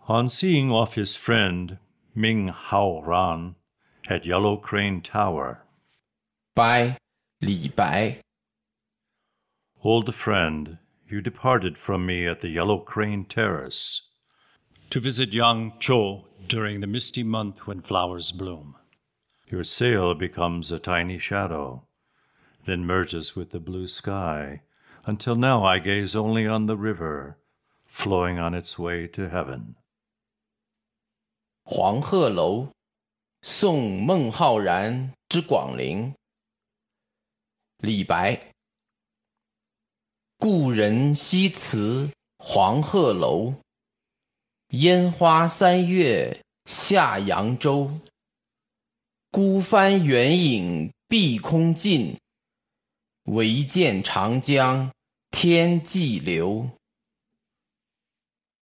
On seeing off his friend, Ming Hao Ran, at Yellow Crane Tower. By 李白 Old friend, you departed from me at the Yellow Crane Terrace to visit Yangzhou during the misty month when flowers bloom. Your sail becomes a tiny shadow, then merges with the blue sky, until now I gaze only on the river, flowing on its way to heaven. 黄鹤楼，送孟浩然之广陵。李白。故人西辞黄鹤楼，烟花三月下扬州。孤帆远影碧空尽，唯见长江天际流。